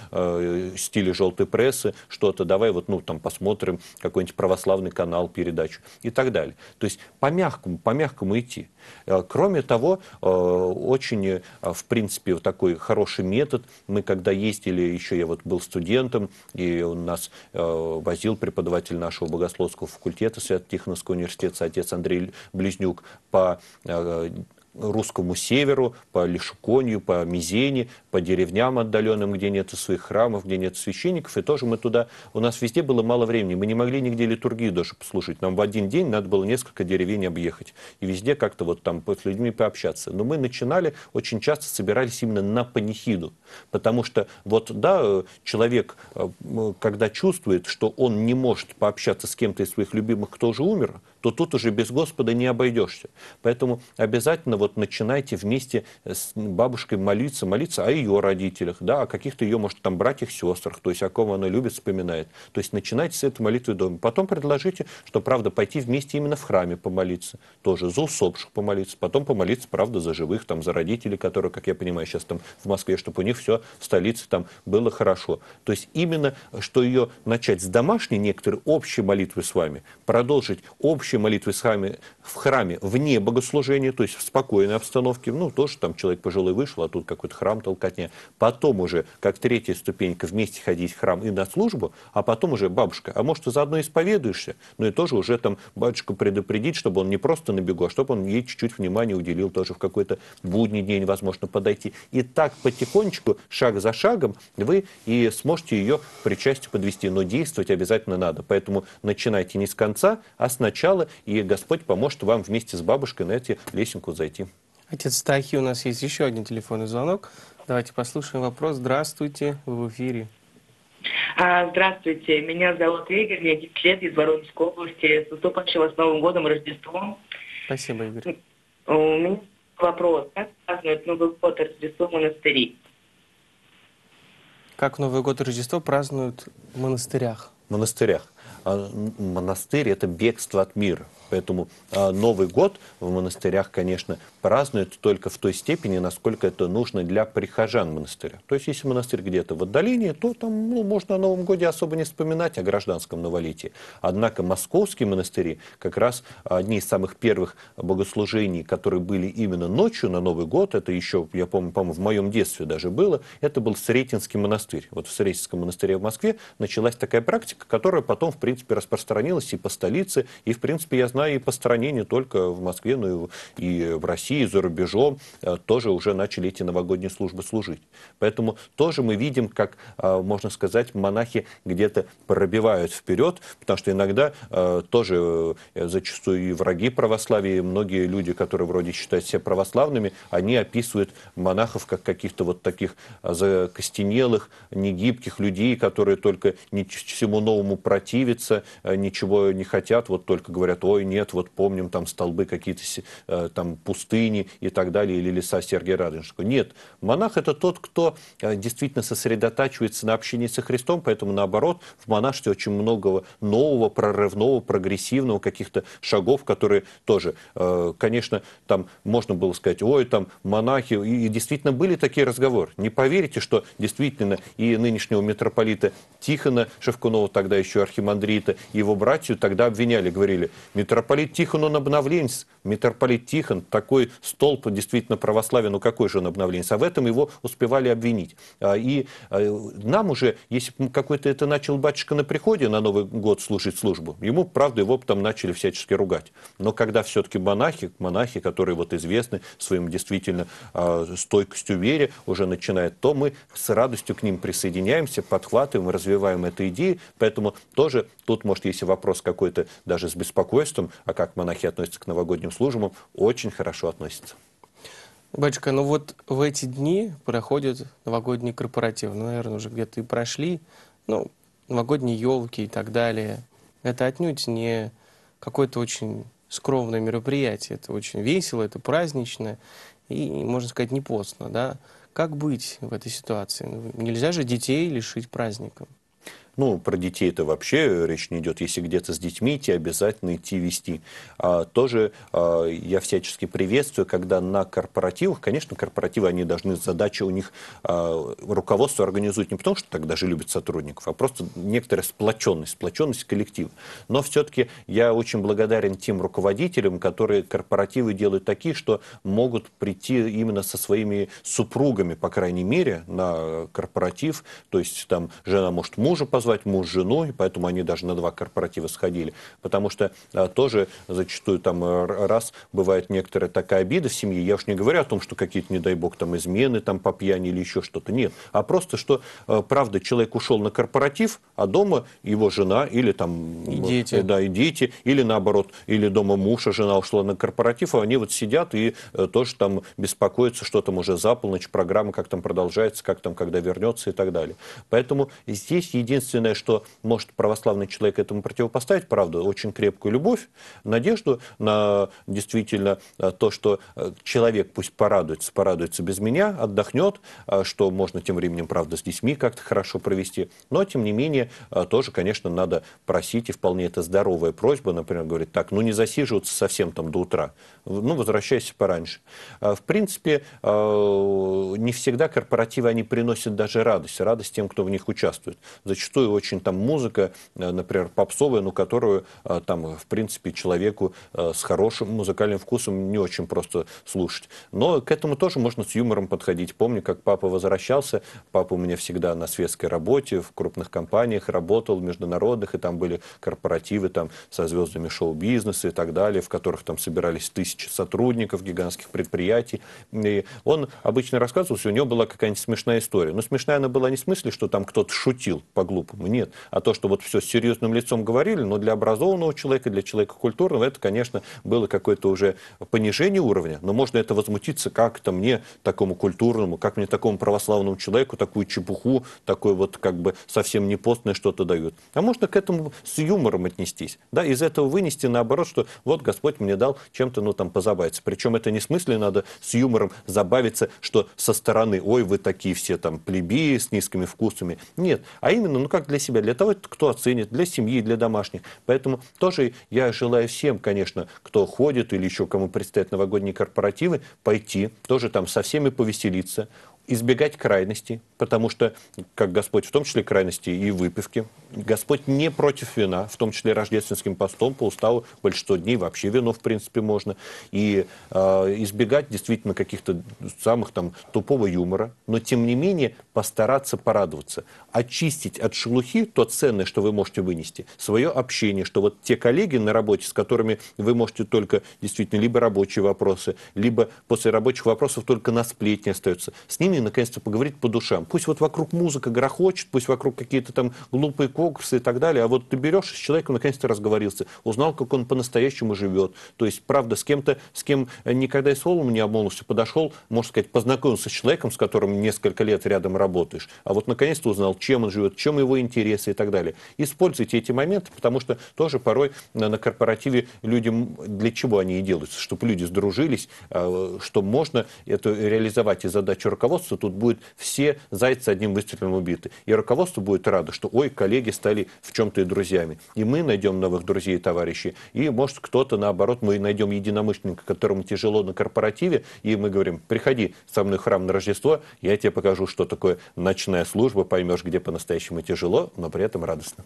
там стили желтой прессы, что-то. Давай вот, там посмотрим какой-нибудь православный канал, передачу и так далее. То есть по-мягкому идти. Кроме того, очень, в принципе, такой хороший метод. Мы когда ездили, еще я вот был студентом, и у нас возил преподаватель нашего богословского факультета Свято-Тихоновского университета, отец Андрей Близнюк, по русскому северу, по Лишуконью, по Мизени, по деревням отдаленным, где нет своих храмов, где нет священников. И тоже мы туда, у нас везде было мало времени, мы не могли нигде литургию даже послушать. Нам в один день надо было несколько деревень объехать. И везде как-то вот там с людьми пообщаться. Но мы начинали, очень часто собирались именно на панихиду. Потому что вот, да, человек, когда чувствует, что он не может пообщаться с кем-то из своих любимых, кто уже умер, то тут уже без Господа не обойдешься. Поэтому обязательно вот начинайте вместе с бабушкой молиться о ее родителях, да, о каких-то ее, может, там братьях, сестрах, то есть о ком она любит, вспоминает. То есть начинайте с этой молитвы дома. Потом предложите, что, правда, пойти вместе именно в храме помолиться, тоже за усопших помолиться, потом помолиться, правда, за живых, там, за родителей, которые, как я понимаю, сейчас там в Москве, чтобы у них все в столице там было хорошо. То есть именно, что ее начать с домашней некоторой общей молитвы с вами, продолжить общей молитвы с вами в храме вне богослужения, то есть в спокойной обстановке, тоже там человек пожилой вышел, а тут какой-то храм, толкотня. Потом уже, как третья ступенька, вместе ходить в храм и на службу, а потом уже: бабушка, а может, ты заодно исповедуешься? И тоже уже там батюшку предупредить, чтобы он не просто на бегу, а чтобы он ей чуть-чуть внимания уделил, тоже в какой-то будний день, возможно, подойти. И так потихонечку, шаг за шагом, вы и сможете ее к причастию подвести. Но действовать обязательно надо. Поэтому начинайте не с конца, а сначала дело, и Господь поможет вам вместе с бабушкой на эту лесенку зайти. Отец Стахи, у нас есть еще один телефонный звонок. Давайте послушаем вопрос. Здравствуйте, вы в эфире. Здравствуйте, меня зовут Игорь, мне 10 лет, из Воронежской области. С наступающим вас Новым годом, Рождеством. Спасибо, Игорь. У меня вопрос. Как празднуют Новый год и Рождество в монастыре? Как Новый год и Рождество празднуют в монастырях? В монастырях. Монастырь – это бегство от мира. Поэтому Новый год в монастырях, конечно, празднуют только в той степени, насколько это нужно для прихожан монастыря. То есть, если монастырь где-то в отдалении, то там можно о Новом годе особо не вспоминать, о гражданском новолетии. Однако московские монастыри, как раз одни из самых первых богослужений, которые были именно ночью на Новый год, это еще, я помню, в моем детстве даже было, это был Сретенский монастырь. Вот в Сретенском монастыре в Москве началась такая практика, которая потом, в принципе, распространилась и по столице, и, в принципе, я знаю, и по стране, не только в Москве, но и в России, и за рубежом тоже уже начали эти новогодние службы служить. Поэтому тоже мы видим, как, можно сказать, монахи где-то пробивают вперед, потому что иногда тоже зачастую и враги православия, и многие люди, которые вроде считают себя православными, они описывают монахов как каких-то вот таких закостенелых, негибких людей, которые только всему новому противятся, ничего не хотят, вот только говорят: ой, нет, вот помним там столбы какие-то, там пустыни и так далее, или леса Сергия Радонежского. Нет, монах – это тот, кто действительно сосредотачивается на общении со Христом, поэтому наоборот, в монашестве очень много нового, прорывного, прогрессивного, каких-то шагов, которые тоже, конечно, там можно было сказать: ой, там монахи, и действительно были такие разговоры. Не поверите, что действительно и нынешнего митрополита Тихона Шевкунова, тогда еще архимандрита, и его братью тогда обвиняли, говорили: митрополит Тихон, он обновленец, митрополит Тихон, такой столб действительно православия, ну какой же он обновленец, а в этом его успевали обвинить. И нам уже, если какой-то это начал батюшка на приходе на Новый год служить службу, ему, правда, его потом начали всячески ругать. Но когда все-таки монахи, которые вот известны своим действительно стойкостью вере, уже начинают, то мы с радостью к ним присоединяемся, подхватываем, развиваем эту идею, поэтому тоже тут, может, если вопрос какой-то даже с беспокойством, а как монахи относятся к новогодним службам, очень хорошо относятся. Батюшка, ну вот в эти дни проходят новогодние корпоративы, ну, наверное, уже где-то и прошли, ну, новогодние елки и так далее. Это отнюдь не какое-то очень скромное мероприятие, это очень весело, это празднично и, можно сказать, не постно, да? Как быть в этой ситуации? Нельзя же детей лишить праздника. Ну, про детей-то вообще речь не идет. Если где-то с детьми идти, обязательно идти вести. Тоже я всячески приветствую, когда на корпоративах, конечно, корпоративы, они должны, задача у них, руководство организует не потому, что так даже любят сотрудников, а просто некоторая сплоченность коллектива. Но все-таки я очень благодарен тем руководителям, которые корпоративы делают такие, что могут прийти именно со своими супругами, по крайней мере, на корпоратив. То есть там жена может мужа позвать, муж жену, и поэтому они даже на 2 корпоратива сходили. Потому что тоже зачастую там раз бывает некоторая такая обида в семье. Я уж не говорю о том, что какие-то, не дай бог, там измены там по пьяни или еще что-то. Нет. А просто, что правда человек ушел на корпоратив, а дома его жена или там... И дети. Да, и дети. Или наоборот, или дома муж, а жена ушла на корпоратив, а они вот сидят и тоже там беспокоятся, что там уже за полночь, программа как там продолжается, как там, когда вернется и так далее. Поэтому здесь единственное, что может православный человек этому противопоставить, правда, очень крепкую любовь, надежду на действительно то, что человек пусть порадуется без меня, отдохнет, что можно тем временем, правда, с детьми как-то хорошо провести. Но, тем не менее, тоже, конечно, надо просить, и вполне это здоровая просьба, например, говорит: так, ну не засиживаться совсем там до утра, ну возвращайся пораньше. В принципе, не всегда корпоративы, они приносят даже радость тем, кто в них участвует. Зачастую очень там музыка, например, попсовая, но которую там, в принципе, человеку с хорошим музыкальным вкусом не очень просто слушать. Но к этому тоже можно с юмором подходить. Помню, как папа возвращался. Папа у меня всегда на светской работе, в крупных компаниях работал, международных, и там были корпоративы там, со звездами шоу-бизнеса и так далее, в которых там собирались тысячи сотрудников гигантских предприятий. И он обычно рассказывал, что у него была какая-нибудь смешная история. Но смешная она была не в смысле, что там кто-то шутил по-глупому, по-глупому, нет. А то, что вот все с серьезным лицом говорили, но для образованного человека, для человека культурного, это, конечно, было какое-то уже понижение уровня, но можно это возмутиться, как это мне, такому культурному, как мне, такому православному человеку, такую чепуху, такое вот как бы совсем не постное что-то дают. А можно к этому с юмором отнестись, да, из этого вынести наоборот, что вот Господь мне дал чем-то, ну, там, позабавиться. Причем это не в смысле надо с юмором забавиться, что со стороны, ой, вы такие все там плебеи с низкими вкусами. Нет, а именно, ну, как для себя, для того, кто оценит, для семьи, для домашних. Поэтому тоже я желаю всем, конечно, кто ходит или еще кому предстоят новогодние корпоративы, пойти, тоже там со всеми повеселиться, избегать крайностей, потому что, как Господь, в том числе крайности и выпивки, Господь не против вина, в том числе рождественским постом, по уставу большинство дней вообще вино, в принципе, можно, и избегать действительно каких-то самых там тупого юмора, но, тем не менее, постараться порадоваться, очистить от шелухи то ценное, что вы можете вынести, свое общение, что вот те коллеги на работе, с которыми вы можете только действительно либо рабочие вопросы, либо после рабочих вопросов только на сплетни остаются, с ними наконец-то поговорить по душам. Пусть вот вокруг музыка грохочет, пусть вокруг какие-то там глупые конкурсы и так далее, а вот ты берешь с человеком, наконец-то разговорился, узнал, как он по-настоящему живет. То есть, правда, с кем-то, с кем никогда и словом не обмолвился, подошел, можно сказать, познакомился с человеком, с которым несколько лет рядом работаешь, а вот наконец-то узнал, чем он живет, в чем его интересы и так далее. Используйте эти моменты, потому что тоже порой на корпоративе людям, для чего они и делаются, чтобы люди сдружились, что можно это реализовать и задачу руководства, тут будет все зайцы одним выстрелом убиты. И руководство будет радо, что, ой, коллеги стали в чем-то и друзьями. И мы найдем новых друзей и товарищей. И, может, кто-то, наоборот, мы найдем единомышленника, которому тяжело на корпоративе, и мы говорим, приходи со мной в храм на Рождество, я тебе покажу, что такое ночная служба, поймешь, где по-настоящему тяжело, но при этом радостно.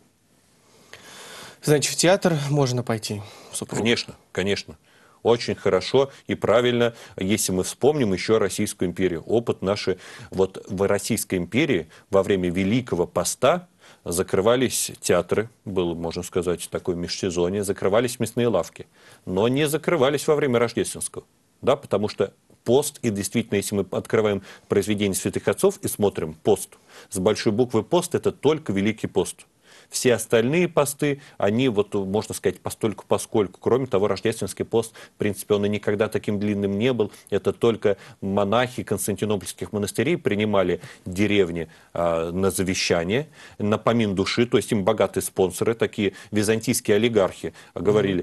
Значит, в театр можно пойти? Супругу? Конечно, конечно. Очень хорошо и правильно, если мы вспомним еще Российскую империю. Опыт нашей, вот в Российской империи во время Великого Поста закрывались театры, было, можно сказать, такое межсезонье, закрывались мясные лавки, но не закрывались во время Рождественского, да, потому что пост, и действительно, если мы открываем произведения святых отцов и смотрим пост, с большой буквы пост, это только Великий пост. Все остальные посты, они, вот, можно сказать, постольку-поскольку. Кроме того, рождественский пост, в принципе, он и никогда таким длинным не был. Это только монахи константинопольских монастырей принимали деревни на завещание, на помин души, то есть им богатые спонсоры, такие византийские олигархи, говорили,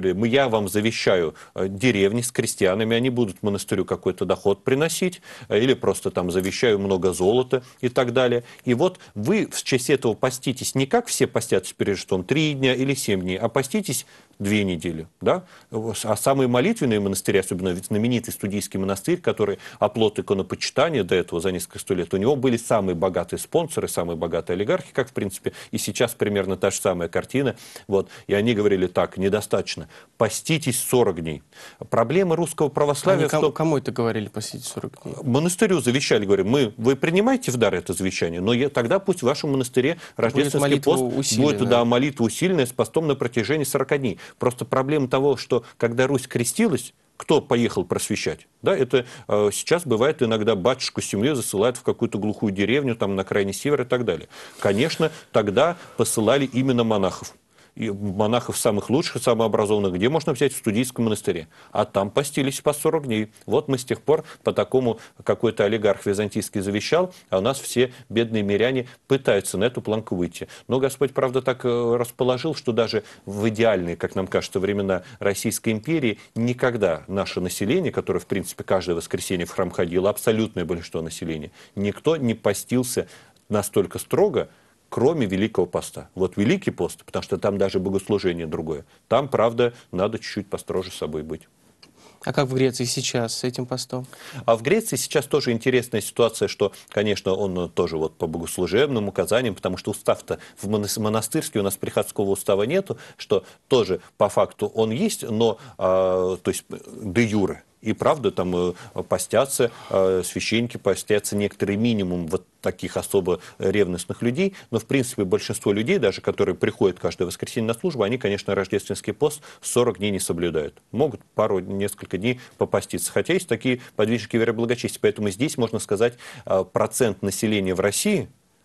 я вам завещаю деревни с крестьянами, они будут монастырю какой-то доход приносить, или просто там завещаю много золота и так далее. И вот вы в честь этого поститесь не как все постятся перед Рождеством 3 дня или 7 дней, а поститесь 2 недели. Да? А самые молитвенные монастыри, особенно знаменитый студийский монастырь, который оплот иконопочитания до этого за несколько 100 лет, у него были самые богатые спонсоры, самые богатые олигархи, как в принципе и сейчас примерно та же самая картина. Вот. И они говорили так, недостаточно, поститесь 40 дней. Проблема русского православия... Кому это говорили, поститесь 40 дней? Монастырю завещали, говорим, вы принимаете в дар это завещание, но тогда пусть в вашем монастыре рождественский пост будет, да, молитва усиленная с постом на протяжении 40 дней. Просто проблема того, что когда Русь крестилась, кто поехал просвещать? Да, это сейчас бывает иногда батюшку с семьей засылают в какую-то глухую деревню, там на крайний север и так далее. Конечно, тогда посылали именно монахов. И монахов самых лучших, самых образованных, где можно взять в студийском монастыре. А там постились по 40 дней. Вот мы с тех пор по такому какой-то олигарх византийский завещал, а у нас все бедные миряне пытаются на эту планку выйти. Но Господь, правда, так расположил, что даже в идеальные, как нам кажется, времена Российской империи никогда наше население, которое, в принципе, каждое воскресенье в храм ходило, абсолютное большинство населения, никто не постился настолько строго, кроме Великого Поста. Вот Великий пост, потому что там даже богослужение другое. Там, правда, надо чуть-чуть построже с собой быть. А как в Греции сейчас с этим постом? А в Греции сейчас тоже интересная ситуация, что, конечно, он тоже вот по богослужебным указаниям, потому что устав-то в монастырский, у нас приходского устава нету, что тоже по факту он есть, но, то есть, де юре. И правда, там постятся, священники постятся, некоторый минимум вот таких особо ревностных людей. Но, в принципе, большинство людей, даже которые приходят каждое воскресенье на службу, они, конечно, рождественский пост 40 дней не соблюдают. Могут несколько дней попаститься. Хотя есть такие подвижники веры и благочестия. Поэтому здесь, можно сказать, процент населения в России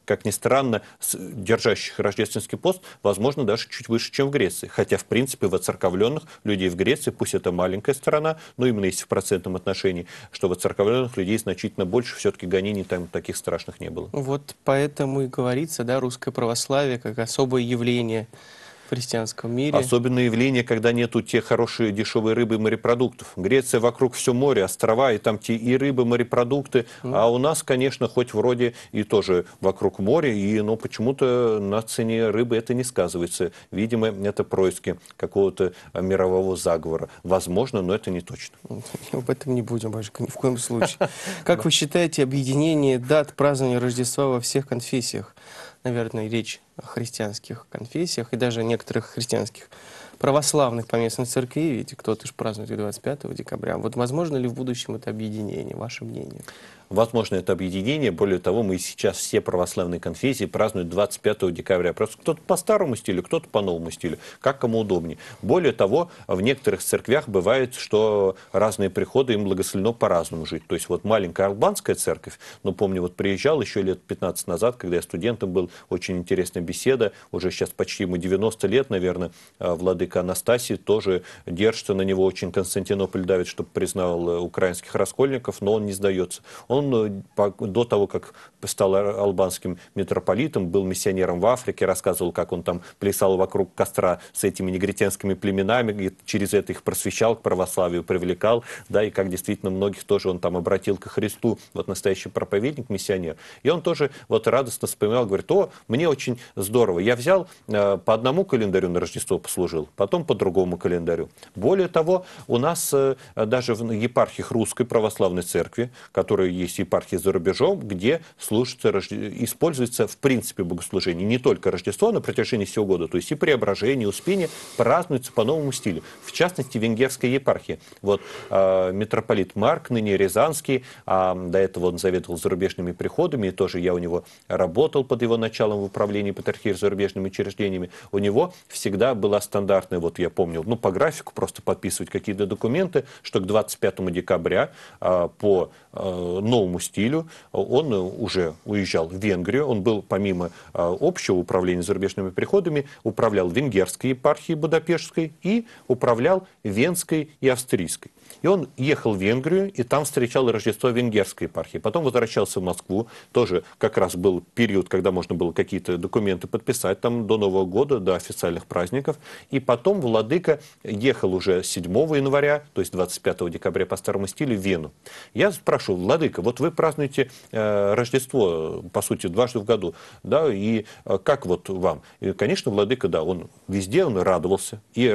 как ни странно, держащих рождественский пост, возможно, даже чуть выше, чем в Греции. Хотя, в принципе, воцерковленных людей в Греции, пусть это маленькая страна, но именно если в процентном отношении, что воцерковленных людей значительно больше, все-таки гонений там таких страшных не было. Вот поэтому и говорится, да, русское православие как особое явление в христианском мире. Особенное явление, когда нету те хорошие дешевые рыбы и морепродуктов. Греция вокруг все море, острова, и там те и рыбы, морепродукты. А у нас, конечно, хоть вроде и тоже вокруг моря, но почему-то на цене рыбы это не сказывается. Видимо, это происки какого-то мирового заговора. Возможно, но это не точно. Об этом не будем, батюшка, ни в коем случае. Как вы считаете объединение дат празднования Рождества во всех конфессиях? Наверное, речь о христианских конфессиях и даже некоторых христианских православных поместной церкви, ведь кто-то же празднует и 25 декабря. Вот возможно ли в будущем это объединение? Ваше мнение? Возможно, это объединение. Более того, мы сейчас все православные конфессии празднуют 25 декабря. Просто кто-то по старому стилю, кто-то по новому стилю. Как кому удобнее. Более того, в некоторых церквях бывает, что разные приходы им благословено по-разному жить. То есть вот маленькая албанская церковь, ну помню, вот приезжал еще лет 15 назад, когда я студентом был, очень интересная беседа. Уже сейчас почти ему 90 лет, наверное, владыка Анастасий тоже держится на него очень. Константинополь давит, чтобы признал украинских раскольников, но он не сдается. Он до того, как стал албанским митрополитом, был миссионером в Африке, рассказывал, как он там плясал вокруг костра с этими негритянскими племенами, и через это их просвещал, к православию привлекал, да, и как действительно многих тоже он там обратил ко Христу, вот настоящий проповедник, миссионер. И он тоже вот радостно вспоминал, говорит: о, мне очень здорово, я взял по одному календарю на Рождество послужил, потом по другому календарю. Более того, у нас даже в епархиях Русской Православной Церкви, которые есть епархии за рубежом, где используется в принципе богослужение. Не только Рождество на протяжении всего года, то есть и Преображение, и Успение празднуются по новому стилю. В частности, венгерская епархия. Вот митрополит Марк, ныне Рязанский, до этого он заведовал зарубежными приходами, и тоже я у него работал под его началом в управлении епархией зарубежными учреждениями. У него всегда была стандартная, вот я помню, ну по графику просто подписывать какие-то документы, что к 25 декабря по новому стилю он уже уезжал в Венгрию. Он был, помимо общего управления зарубежными приходами, управлял венгерской епархией Будапештской и управлял венской и австрийской. И он ехал в Венгрию, и там встречал Рождество венгерской епархии. Потом возвращался в Москву. Тоже как раз был период, когда можно было какие-то документы подписать там до Нового года, до официальных праздников. И потом владыка ехал уже 7 января, то есть 25 декабря по старому стилю, в Вену. Я спрашивал: владыка, вот вы празднуете Рождество, по сути, дважды в году, да, и как вот вам? И, конечно, владыка, да, он везде он радовался и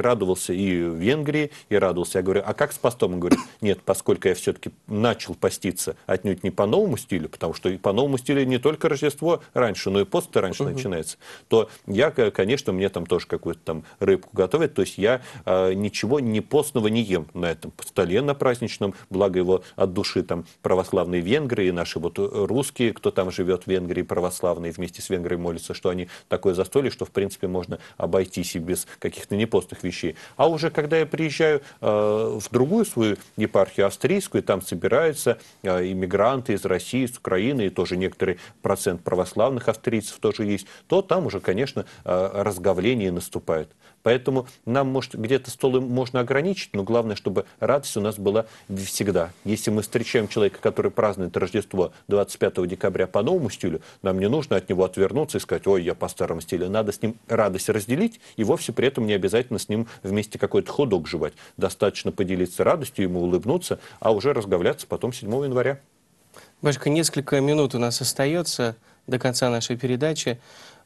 в Венгрии, и радовался. Я говорю: а как с постом? Он говорит: нет, поскольку я все-таки начал поститься отнюдь не по новому стилю, потому что и по новому стилю не только Рождество раньше, но и пост раньше начинается, то я, конечно, мне там тоже какую-то там рыбку готовят, то есть я ничего не постного не ем на этом столе на праздничном, благо его от души там православные венгры и наши вот русские, кто там живет в Венгрии, православные, вместе с Венгрией молятся, что они такое застолье, что в принципе можно обойтись и без каких-то непостных вещей. А уже когда я приезжаю в другую свою епархию австрийскую, там собираются иммигранты из России, из Украины, и тоже некоторый процент православных австрийцев тоже есть, то там уже, конечно, разговление наступает. Поэтому нам, может, где-то столы можно ограничить, но главное, чтобы радость у нас была всегда. Если мы встречаем человека, который празднует Рождество 25 декабря по новому стилю, нам не нужно от него отвернуться и сказать: ой, я по старому стилю. Надо с ним радость разделить, и вовсе при этом не обязательно с ним вместе какой-то хот-дог жевать. Достаточно поделиться радостью, ему улыбнуться, а уже разговляться потом 7 января. Батюшка, несколько минут у нас остается до конца нашей передачи.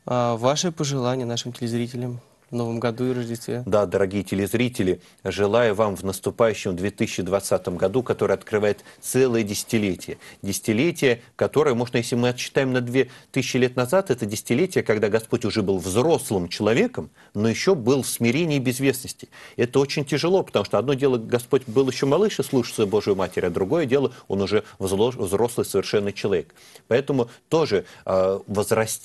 Ваши пожелания нашим телезрителям в Новом году и Рождестве? Да, дорогие телезрители, желаю вам в наступающем 2020 году, который открывает целое десятилетие. Десятилетие, которое, можно, если мы отсчитаем на 2000 лет назад, это десятилетие, когда Господь уже был взрослым человеком, но еще был в смирении и безвестности. Это очень тяжело, потому что одно дело, Господь был еще малыш и слушался Божию Матерь, а другое дело, он уже взрослый совершенный человек. Поэтому тоже возрасти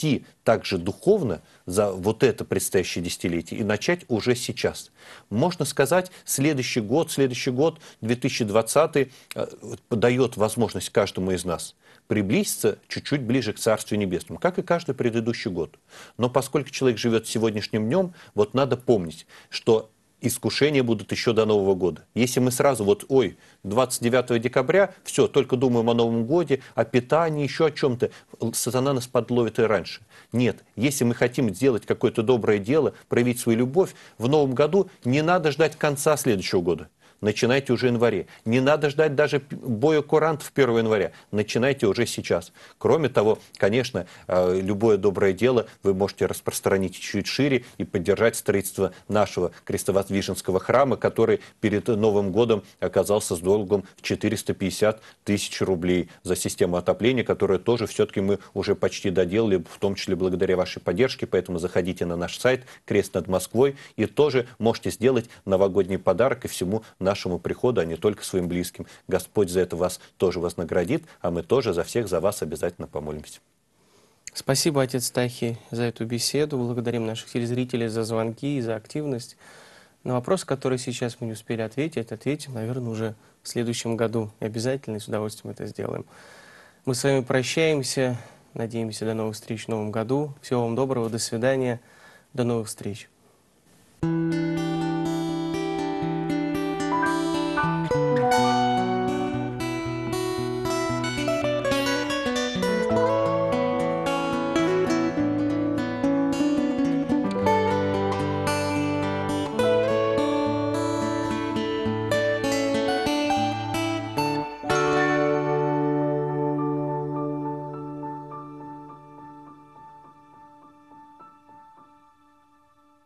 также духовно за вот это предстоящее десятилетие и начать уже сейчас. Можно сказать, следующий год, 2020, дает возможность каждому из нас приблизиться чуть-чуть ближе к Царству Небесному, как и каждый предыдущий год. Но поскольку человек живет сегодняшним днем, вот надо помнить, что искушения будут еще до Нового года. Если мы сразу 29 декабря, все, только думаем о Новом годе, о питании, еще о чем-то, сатана нас подловит и раньше. Нет, если мы хотим сделать какое-то доброе дело, проявить свою любовь, в Новом году не надо ждать конца следующего года. Начинайте уже в январе. Не надо ждать даже боя курантов 1 января. Начинайте уже сейчас. Кроме того, конечно, любое доброе дело вы можете распространить чуть шире и поддержать строительство нашего крестовоздвиженского храма, который перед Новым годом оказался с долгом в 450 тысяч рублей за систему отопления, которую тоже все-таки мы уже почти доделали, в том числе благодаря вашей поддержке. Поэтому заходите на наш сайт «Крест над Москвой» и тоже можете сделать новогодний подарок и всему нашему приходу, а не только своим близким. Господь за это вас тоже вознаградит, а мы тоже за всех за вас обязательно помолимся. Спасибо, отец Тахи, за эту беседу. Благодарим наших телезрителей за звонки и за активность. На вопрос, который сейчас мы не успели ответить, ответим, наверное, уже в следующем году. И обязательно и с удовольствием это сделаем. Мы с вами прощаемся. Надеемся, до новых встреч в новом году. Всего вам доброго, до свидания, до новых встреч.